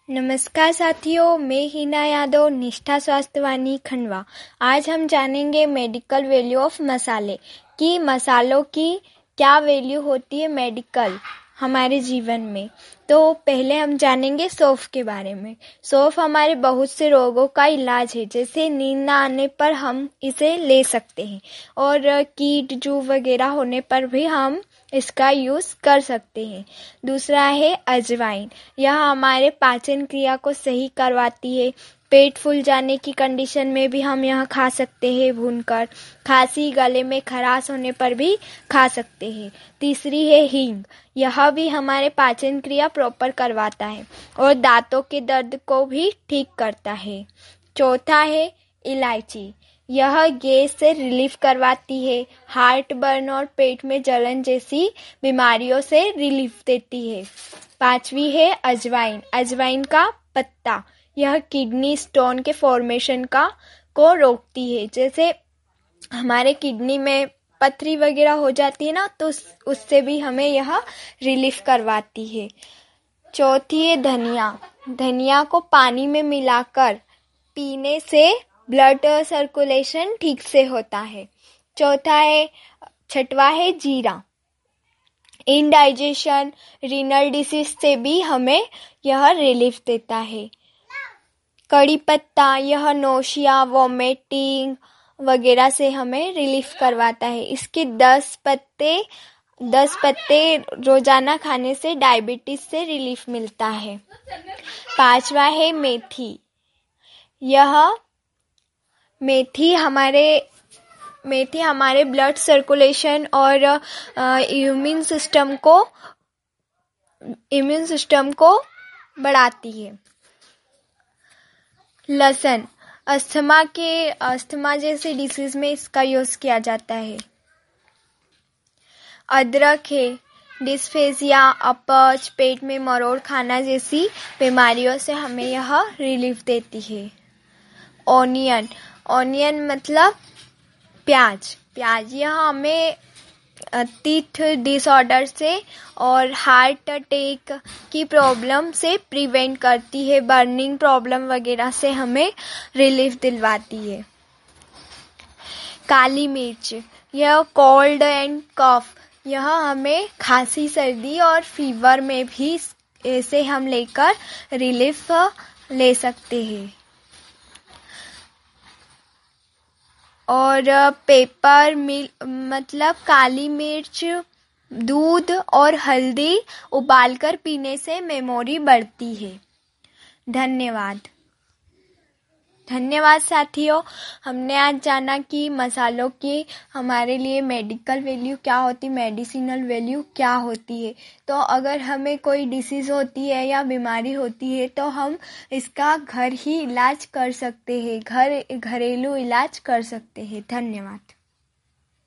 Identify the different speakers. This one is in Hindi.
Speaker 1: नमस्कार साथियों, मैं हिना यादव, निष्ठा स्वास्थ्यवाणी खंडवा। आज हम जानेंगे मेडिकल वैल्यू ऑफ मसाले कि मसालों की क्या वैल्यू होती है मेडिकल हमारे जीवन में। तो पहले हम जानेंगे सौंफ के बारे में। सौंफ हमारे बहुत से रोगों का इलाज है, जैसे नींद ना आने पर हम इसे ले सकते हैं और कीट जू वगैरह होने पर भी हम इसका यूज़ कर सकते हैं। दूसरा है अजवाइन। यह हमारे पाचन क्रिया को सही करवाती है। पेट फूल जाने की कंडीशन में भी हम यह खा सकते हैं भूनकर। खांसी, गले में खराश होने पर भी खा सकते हैं। तीसरी है हींग। यह भी हमारे पाचन क्रिया प्रॉपर करवाता है और दांतों के दर्द को भी ठीक करता है। चौथा है इलायची। यह गैस से रिलीफ करवाती है, हार्ट बर्न और पेट में जलन जैसी बीमारियों से रिलीफ देती है। पांचवी है अजवाइन। अजवाइन का पत्ता, यह किडनी स्टोन के फॉर्मेशन को रोकती है। जैसे हमारे किडनी में पथरी वगैरह हो जाती है ना, तो उससे भी हमें यह रिलीफ करवाती है। चौथी है धनिया। धनिया को पानी में मिलाकर पीने से ब्लड सर्कुलेशन ठीक से होता है। छठवा है जीरा। इंडाइजेशन, रीनल डिसीज से भी हमें यह रिलीफ देता है। कड़ी पत्ता, यह नोशिया, वोमिटिंग वगैरह से हमें रिलीफ करवाता है। इसके 10 पत्ते रोजाना खाने से डायबिटीज से रिलीफ मिलता है। पांचवा है मेथी। यह मेथी हमारे ब्लड सर्कुलेशन और इम्यून सिस्टम को बढ़ाती है। लहसुन, अस्थमा जैसे डिसीज में इसका यूज किया जाता है। अदरक है। डिस्फेजिया, अपच, पेट में मरोड़ खाना जैसी बीमारियों से हमें यह रिलीफ देती है। ऑनियन मतलब प्याज। यह हमें टीथ डिसऑर्डर से और हार्ट अटैक की प्रॉब्लम से प्रिवेंट करती है। बर्निंग प्रॉब्लम वगैरह से हमें रिलीफ दिलवाती है। काली मिर्च, यह कोल्ड एंड कफ, यह हमें खांसी, सर्दी और फीवर में भी इसे हम लेकर रिलीफ ले सकते हैं। और पेपर मतलब काली मिर्च, दूध और हल्दी उबालकर पीने से मेमोरी बढ़ती है। धन्यवाद साथियों। हमने आज जाना कि मसालों की हमारे लिए मेडिकल वैल्यू क्या होती, मेडिसिनल वैल्यू क्या होती है। तो अगर हमें कोई डिसीज होती है या बीमारी होती है तो हम इसका घर ही इलाज कर सकते हैं, घरेलू इलाज कर सकते हैं। धन्यवाद।